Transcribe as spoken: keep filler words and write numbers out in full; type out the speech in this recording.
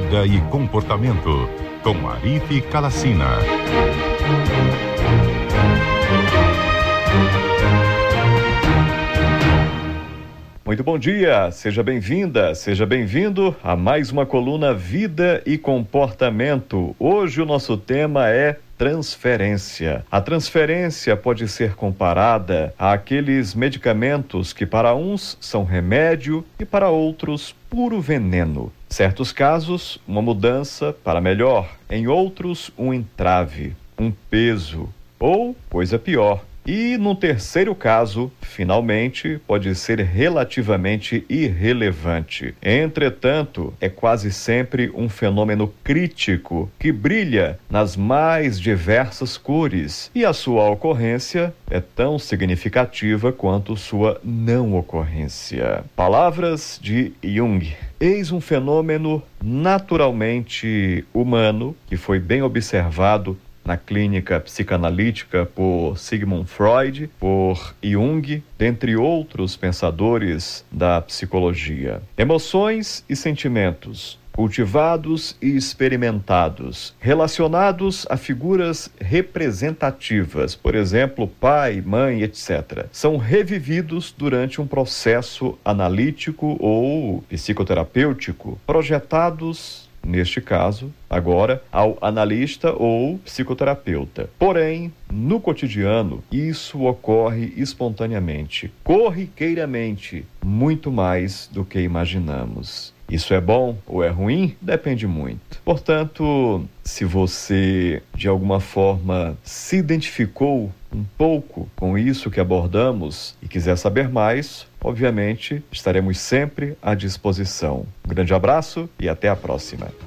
Vida e Comportamento, com Arife Kalacina. Muito bom dia, seja bem-vinda, seja bem-vindo a mais uma coluna Vida e Comportamento. Hoje o nosso tema é transferência. A transferência pode ser comparada àqueles medicamentos que para uns são remédio e para outros puro veneno. Em certos casos, uma mudança para melhor, em outros, um entrave, um peso ou coisa pior. E, num terceiro caso, finalmente, pode ser relativamente irrelevante. Entretanto, é quase sempre um fenômeno crítico que brilha nas mais diversas cores, e a sua ocorrência é tão significativa quanto sua não ocorrência. Palavras de Jung. Eis um fenômeno naturalmente humano que foi bem observado na clínica psicanalítica por Sigmund Freud, por Jung, dentre outros pensadores da psicologia. Emoções e sentimentos, cultivados e experimentados, relacionados a figuras representativas, por exemplo, pai, mãe, etcétera, são revividos durante um processo analítico ou psicoterapêutico, projetados, neste caso, agora, ao analista ou psicoterapeuta. Porém, no cotidiano, isso ocorre espontaneamente, corriqueiramente, muito mais do que imaginamos. Isso é bom ou é ruim? Depende muito. Portanto, se você, de alguma forma, se identificou um pouco com isso que abordamos e quiser saber mais, obviamente, estaremos sempre à disposição. Um grande abraço e até a próxima.